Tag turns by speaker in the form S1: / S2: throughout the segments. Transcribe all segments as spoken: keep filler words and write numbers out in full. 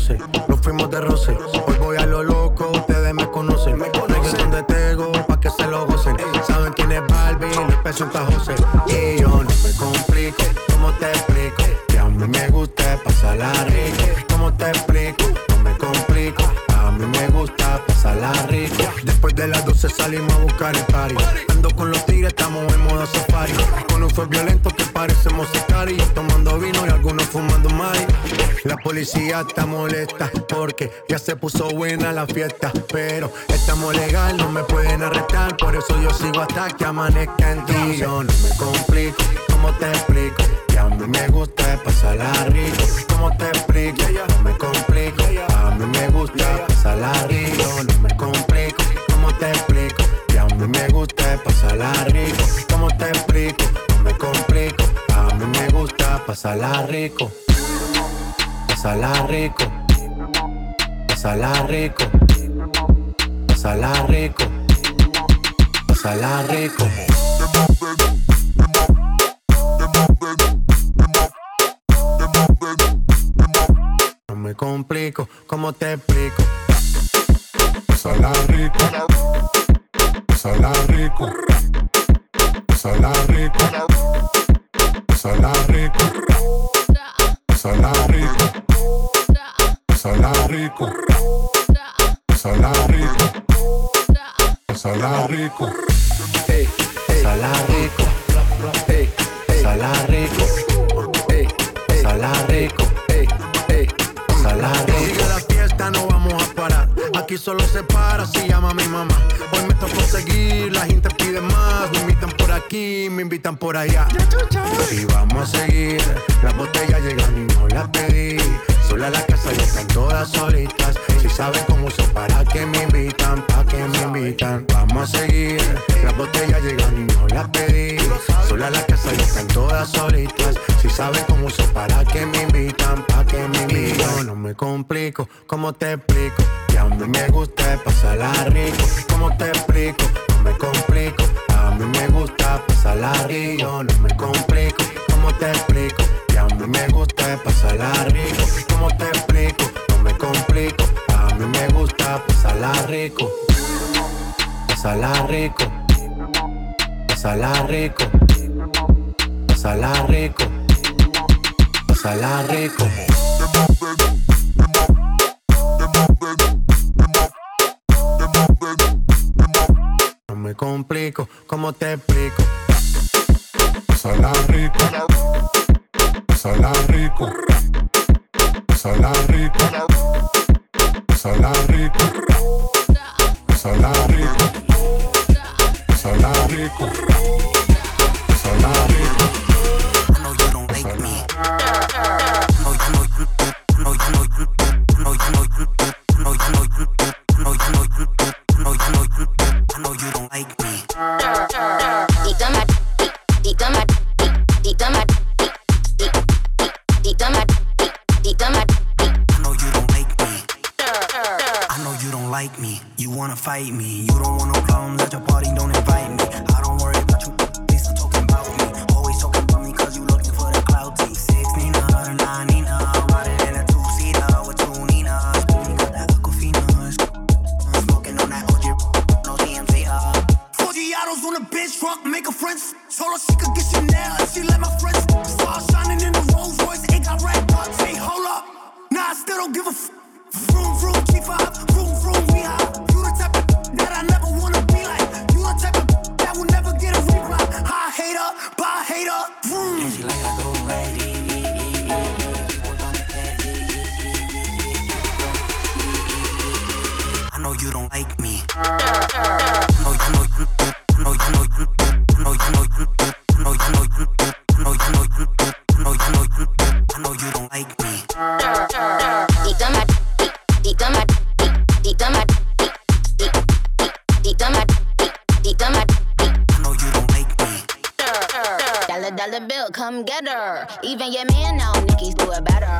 S1: conoce, nos fuimos de roce. Hoy voy a lo loco, ustedes me conocen. Me conocen de Tego, pa' que se lo gocen. Saben quién es Barbie, les peso un José. Y yo no me complico, ¿cómo te explico? Que a mí me gusta pasarla rico. ¿Cómo te explico? No me complico. A mí me gusta pasarla rico. Después de las doce salimos a buscar el party. Ando con los tigres, estamos en modo safari. Con un fue violento que parecemos sicarios. Tomando vino y algunos fumando mari. La policía está molesta porque ya se puso buena la fiesta. Pero estamos legal, no me pueden arrestar. Por eso yo sigo hasta que amanezca en ti. Yo no me complico, ¿cómo te explico? Que a mí me gusta pasarla rico. ¿Cómo te explico? No me complico. A mí me gusta pasarla rico. No me complico. ¿Cómo te explico? Que a mí me gusta pasarla rico. ¿Cómo te explico? No me complico. A mí me gusta pasarla rico. Pasarla rico. Pasarla rico. Pasarla rico. Pasarla rico. No me complico, ¿cómo te explico?
S2: Pasarla rico. Pasarla rico. Pasarla rico. Pasarla rico. Pasarla rico. Pasarla rico. Pasarla rico. Pasarla rico.
S1: Hey, pasarla rico. Hey, pasarla rico. Hey, pasarla rico. Hey, hey, pasarla rico. Sigue la fiesta, no vamos a parar. Aquí solo se para si llama mi mamá. Hoy me tocó seguir, la gente pide más. Me invitan por aquí, me invitan por allá. Y vamos a seguir. Las botellas llegan y no las pedí. Sola la casa ya están todas solitas. Si saben cómo uso para que me invitan, pa' que me invitan. Vamos a seguir. Las botellas llegan y no las pedí. Sola la casa ya están todas solitas. Si saben cómo uso para que me invitan, pa' que me invitan. No me complico, ¿cómo te explico? Que a mí me gusta pasarla rico. ¿Cómo te explico? No me complico. A mí me gusta pasarla rico. No me complico, ¿cómo te explico? Que a mí me gusta pasarla rico. ¿Cómo te explico? No me complico. A mí me gusta pasarla rico. Pasarla rico. Pasarla rico. Pasarla rico. Pasarla rico. No me complico, ¿cómo te explico?
S2: Pasarla rico. Pasarla rico. Pasarla rico. Pasarla rico. Pasarla rico. Pasarla rico. Pasarla rico.
S3: I know you don't like me. I know you know you know you know you know you know you know you know you know you know you know you know you I know you don't like me.
S4: Deep down my deep deep down my deep deep down my deep deep deep down my deep deep down my deep.
S3: I know you don't like me. I know you don't like me. You wanna fight me. You don't want no problems at your party. Don't invite me. I don't worry about you. They still talking about me. Always talking about me 'cause you looking for the clout. Six Nina, nine Nina, riding in a two seater with two Ninas. You got that Aquafina, smoking on that O G, no D M Z. Forty autos on a bitch truck, make a friends. Told her she could get Chanel and she let my friends. Stars shining in the Rolls Royce, it got red dots. Say hold up, nah I still don't give a f. Vroom vroom, G five, vroom vroom, we high. You the type of that I never wanna be like. You the type of that will never get a reply. High hater, bye hater, vroom. And she like I go lady. I know you don't like me. I know you know you know you know you know you know you know you know you know you know you know you know you I know you don't like me.
S4: Deep down my deep deep down my deep deep down my deep deep deep down my deep deep down my deep.
S3: I know you don't like me.
S4: Dollar dollar bill, come get her. Even your man now, Nicki's do it better.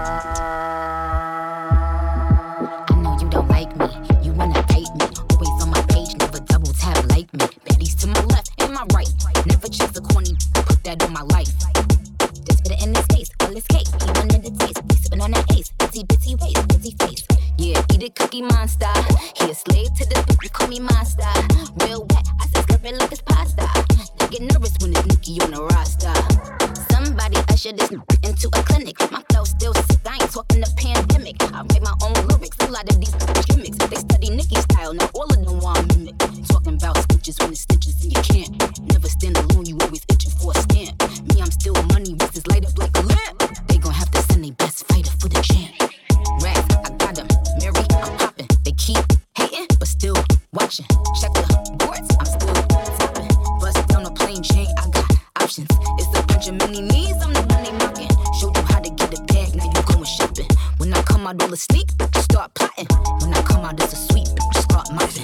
S4: I know you don't like me. You wanna date me. Always on my page, never double tap like me. Baddies to my left and my right. Never choose a corny. Put that on my life. This But in this case, all this cake, he wanted the taste. He sippin' on that ace, bitty bitty waist, bitty face. Yeah, eat it cookie monster. He a slave to this bitch, call me monster. Real wet, I said slurp it like it's pasta. I get nervous when it's Nicki on the roster. Somebody usher this into a clinic. My flow still sick, I ain't talking the pandemic. I write my own lyrics, a lot of these gimmicks. They study Nicki style, now all of them want mimic. Talking about stitches when it's stitches and you can't. Never stand alone, you always itching for a stamp. Me, I'm still money, wrists light up like a lamp. They gon' have to send their best fighter for the champ. Rats, I got them, Mary, I'm popping. They keep hating, but still watching. Check the boards, I'm still topping. Bust down a plain chain, I got options. It's a bunch of mini me's, I'm the one they mocking. Showed you how to get a bag, now you going shopping. When I come out all the sneak, you start plotting. When I come out it's a sweep, you start mopping.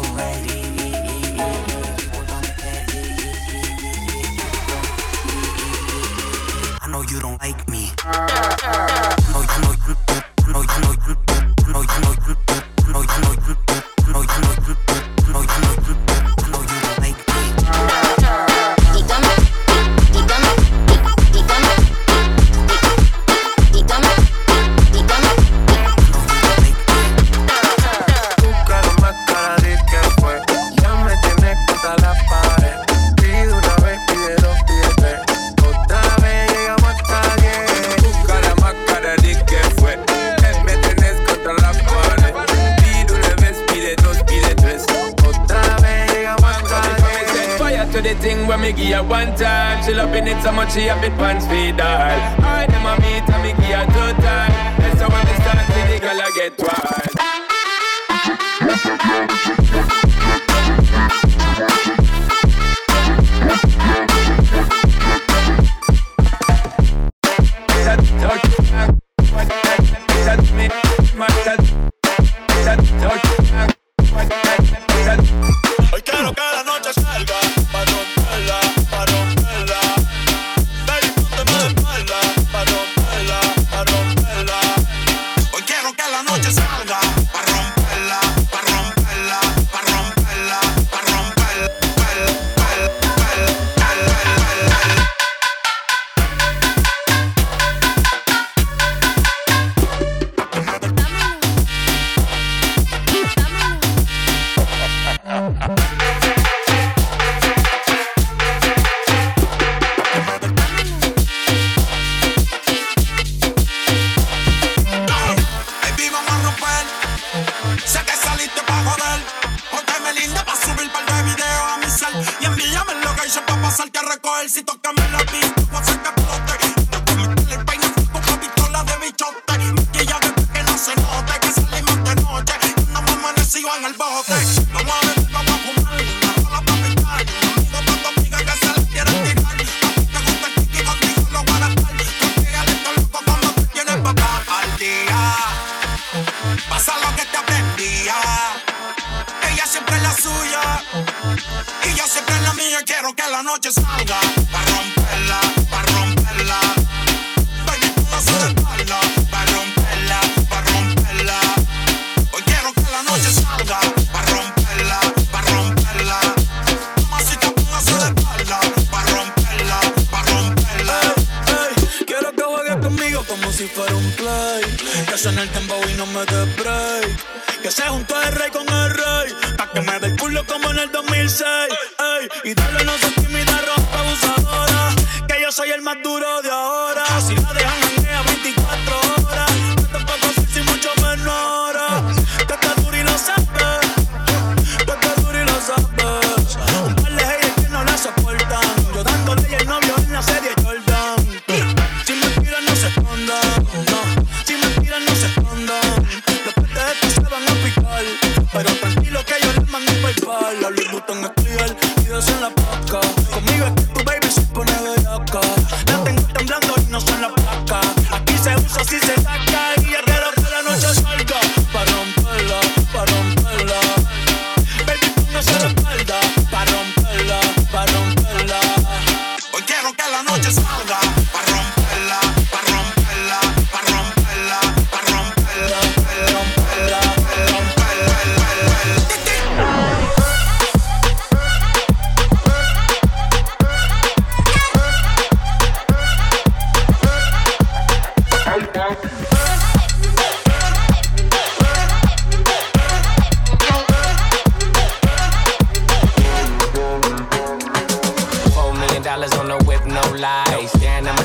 S3: I know you don't like me. I know, I know, I know, I know, I know, I know, I know, I know, I know, I know, I know, I know, I know, I know you don't like me.
S4: He done it. He done it. He done it. He done it. He done it.
S1: Tu cara más cara de que fue. Ya me tienes contra la pared. Pide una vez, pide dos, pide tres. Otra vez llegamos hasta diez. Tu cara más cara de que fue. Ya me tienes contra la pared. Pide una vez, pide dos, pide tres. Otra vez llegamos hasta diez.
S5: Fire to the thing when me give her one time. She loving it so much she have it pants feed all. I them a meet and me give her two time. That's how when they start to the girl I get wild.
S6: Hoy quiero que la noche salga pa' romperla, pa' romperla. Baby, ponte de espalda pa' romperla, pa' romperla. Hoy quiero que la noche salga pa' romperla, pa' romperla, pa' romperla, pa' romperla, pel, pel, pel, pel, pel, pel. Baby, vamos a romper. Sé que saliste pa' joder. Pónteme linda pa' subir par de videos a mi cel. Y envíame el location pa' pasarte a recoger. Si tocame la pista, voy a hacer que explote. Te voy a meterle el peine con una pistola de bichote. Maquillate pa' que no se note que salimos de noche. Andamos amanecidos en el bote. Vamos a beber, vamos a fumar. Una rola pa' pintar. Un amigo pa' tu amiga que se la quiere tirar. A ti te gusta el kiki, contigo lo voy a gastar. Consíguele esto loco como tú tienes papá al día. Pasa lo que te aprendía. Ella siempre es la suya y yo siempre es la mía. Quiero que la noche salga pa' romperla, pa' romperla. Baby, tú vas a espalda pa' romperla, pa' romperla. Hoy quiero que la noche salga pa' romperla, pa' romperla. Mamacita, póngase de espalda pa' romperla, pa' romperla.
S7: Ey, ey, quiero que juegues conmigo como si fuera un play. Que suene el tempo y no me dé break. Que se juntó el rey con el rey, pa' que me dé el culo como en el dos mil seis. Ey, y dale no se tímida, rompa abusadora. Que yo soy el más duro de ahora. Si la dejan en ella veinticuatro horas, no te puedo decir si mucho menos. Que te duro y lo sabes, que te duro y lo sabes. Un par de haters que no la soportan. Yo dándole y el novio en la serie Jordan. Si me tiran no se escondan, no. Si me tiran no se escondan. Los petes de estos se van a picar, pero tranquilo que yo les mando un PayPal. La Louis Vuitton es clear y de eso en la placa. Conmigo es que tu baby se pone bellaca. La tengo temblando y no son las placas. Aquí se usa, así se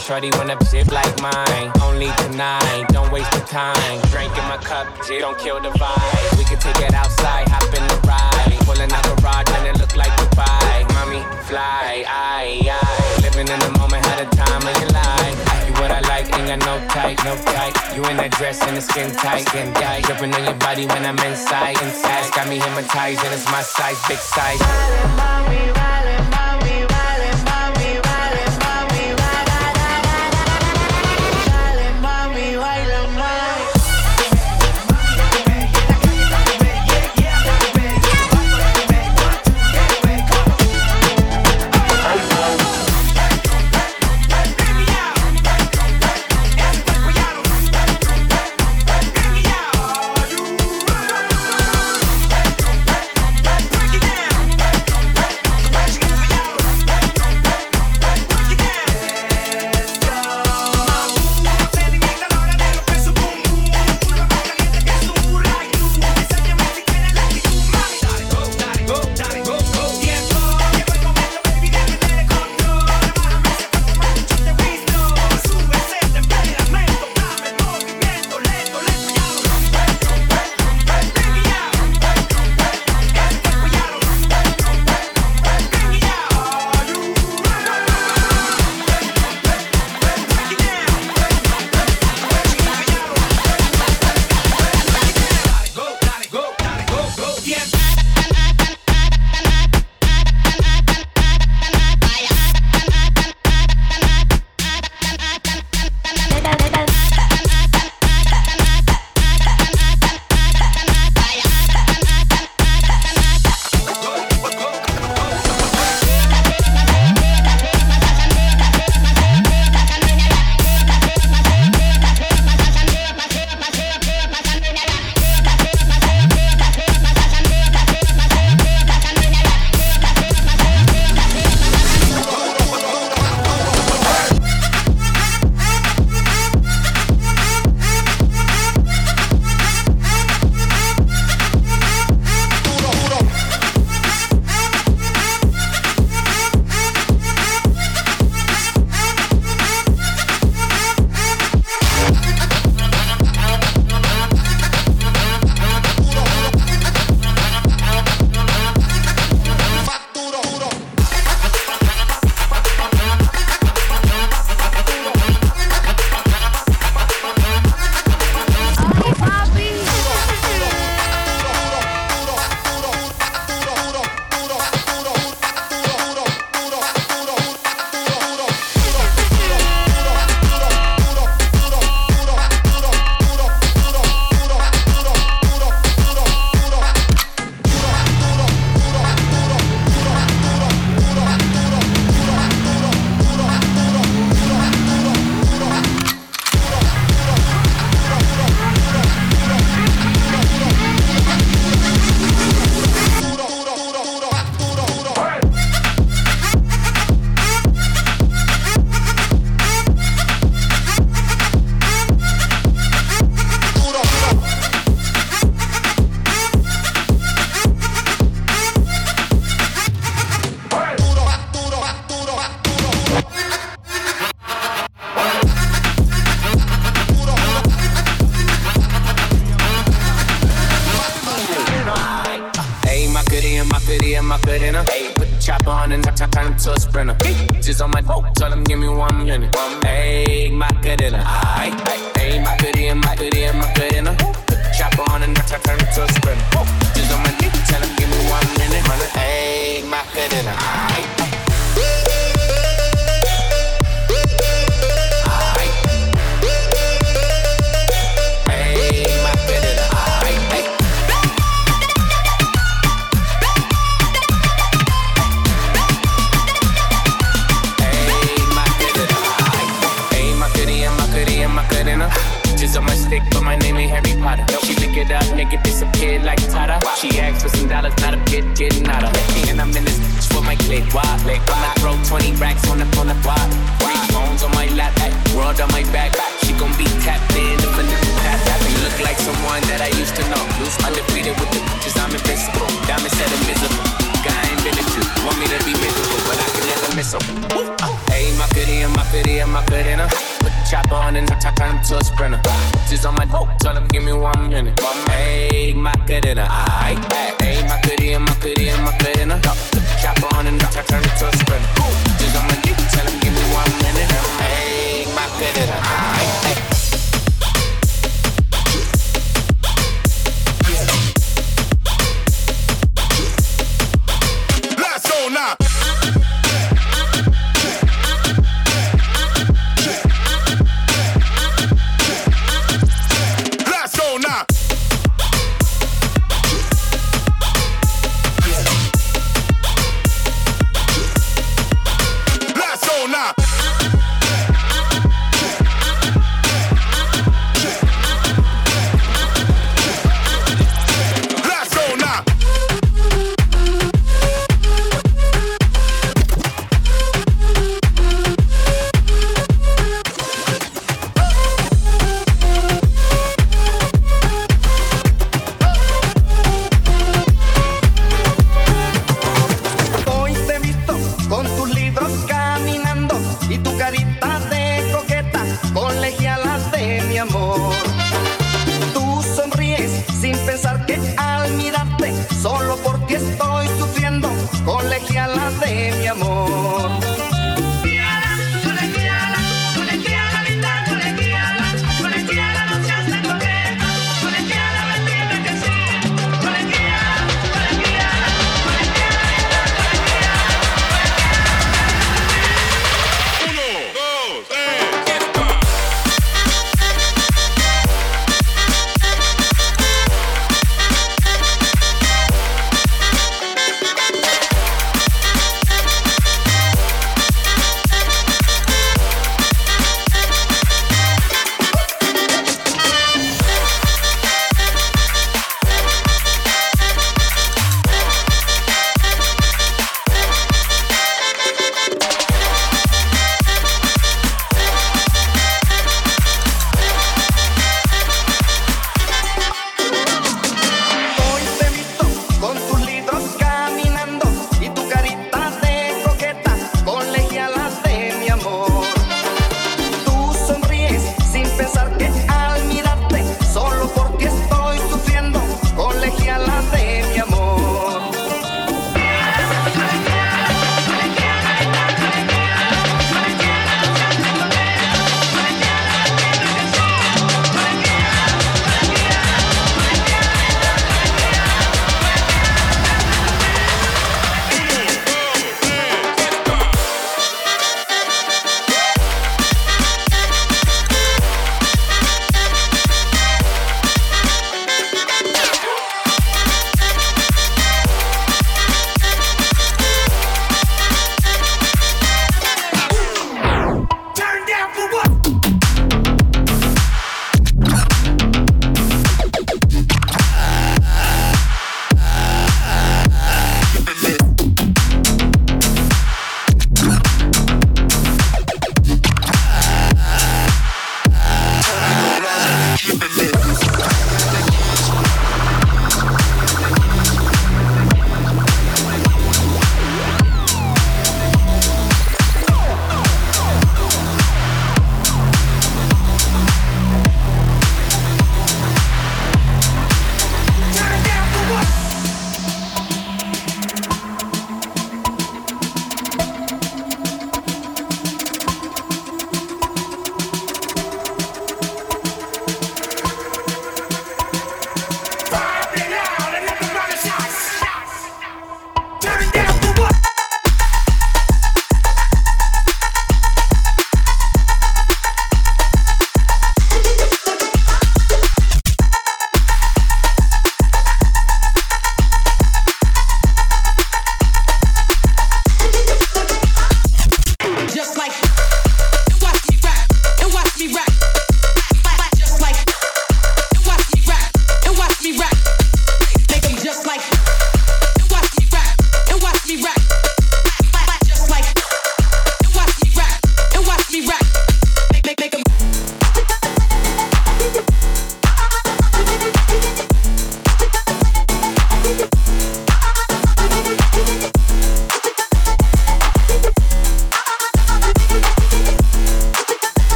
S5: shorty wanna sip like mine. Only tonight, don't waste the time. Drink in my cup, don't kill the vibe. We can take it outside, hop in the ride. Pulling out garage and it look like Dubai. Mommy, fly, aye, aye. Living in the moment, had a time of your life. You what I like, ain't got no tight, no tight. You in that dress and the skin tight, skin tight. Dripping on your body when I'm inside, inside. Got me hypnotized and it's my size, big size. Mommy, vale, mommy, vale, mommy, vale, mommy, vale, vale, mommy, baila más.
S8: Macarena. Hey, put the chopper on and turn him to a sprinter. Just on my boat, tell him give me one minute. Hey, Macarena. Ay, hey, Macarena, Macarena, Macarena. Put the chopper on and turn him to a sprinter. Just on my dick, tell him give me one minute. Hey, Macarena. Ay, on my stick, but my name ain't Harry Potter. She lick it up, make it disappear like Tata. She asked for some dollars, not a bit, getting out of it. And I'm in this bitch for my click, wide leg. I'ma throw twenty racks on the on the block. Three phones on my lap, world on my back. She gon' be tapped in, if a little tap tap. You look like someone that I used to know. Undefeated with the bitches, I'm invincible. Diamond said I'm miserable. Guy ain't been a few. Want me to be miserable, but I can never miss her. Hey, Macarena, Macarena, Macarena. Macarena. Put the chopper on and I turn him to a sprinter. Just on my dope, tell him give me one minute. Hey, Macarena, aight. Hey, Macarena, Macarena, Macarena. Put the chopper on and I turn him to a sprinter. Just on my dope, tell him give me one minute. Hey, Macarena, aight.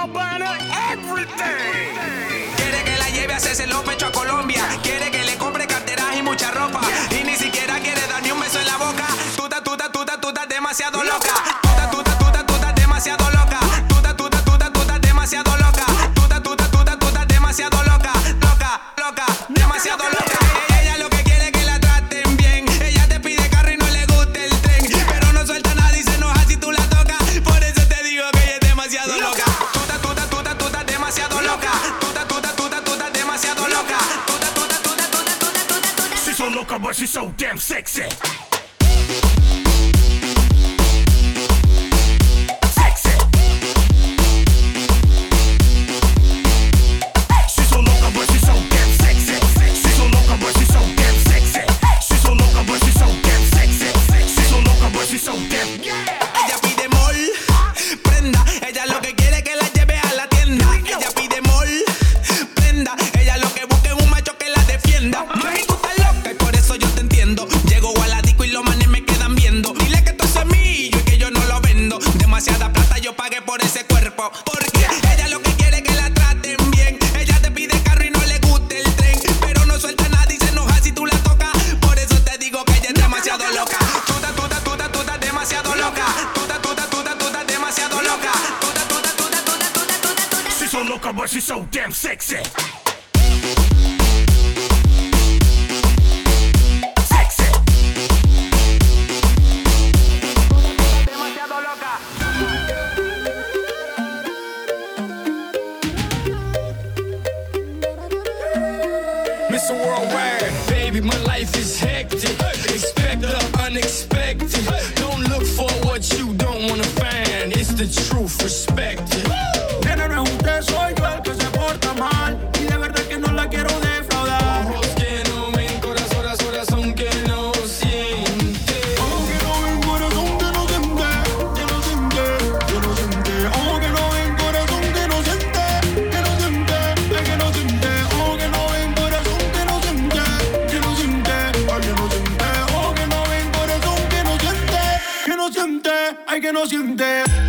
S9: Habana, everything.
S10: Quiere que la lleve a hacerse los pechos a Colombia. Quiere que le compre carteras y mucha ropa. Y ni siquiera quiere dar ni un beso en la boca. Tuta, tuta, tuta, tuta, demasiado loca. Tuta, tuta, tuta, tuta, demasiado loca. Tuta, tuta, tuta, tuta, demasiado loca. Tuta, tuta, tuta, tuta, demasiado loca. Loca, loca, demasiado loca. Ella lo que quiere es que la traten bien. Ella te pide carro y no le gusta el tren. Pero no suelta nada y se enoja si tú la tocas. Por eso te digo que ella es demasiado loca. Tuta, tuta, tuta, tuta, demasiado loca. Tuta, tuta, tuta, tuta, demasiado loca. Tuta, tuta, tuta, tuta, tuta, tuta, tuta.
S9: She's so loca, but she's so damn sexy. Sexy. She's so loca, but she's so damn sexy. She's so loca, but she's so damn sexy. She's so loca, but she's so damn sexy. She's so loca, but she's so damn.
S10: Ella pide mol, prenda. Ella lo que quiere es que la lleve a la tienda. Ella pide mol, prenda. Ella lo que busca es un macho que la defienda. Mami, tú estás loca y por eso yo te entiendo. Llego a la disco y los manes me quedan viendo. Dile que esto es semillo y que yo no lo vendo. Demasiada plata yo pagué por ese cuerpo. Porque ella lo que quiere es que la traten bien. Ella te pide carro y no le gusta el tren. Pero no suelta nada y se enoja si tú la tocas. Por eso te digo que ella es demasiado loca. Tuta, tuta, tuta, tuta, demasiado loca. Tuta, tuta, tuta, tuta, demasiado loca. Tuta, tuta, tuta, tuta, tuta, tuta, tuta.
S9: She's so loca, but she's so damn sexy. Sexy.
S10: Demasiado loca.
S7: Mister Worldwide, baby, my life is hectic. Expect the unexpected. Don't look for what you don't wanna find. It's the truth, respect it.
S6: Nena, no es usted, soy yo el que se porta mal. Y de verdad que no la quiero defraudar.
S7: Ojos que no ven, corazón, corazón que no siente.
S6: Ojos que no ven, corazón que no siente. Que no siente, que no siente. Ojos que no ven, corazón que no siente. Que no siente, ay que no siente. Ojos que no ven, corazón que no siente. Que no siente, ay que no siente. Ojos que no ven, corazón que no siente. Que no siente, ay que no siente.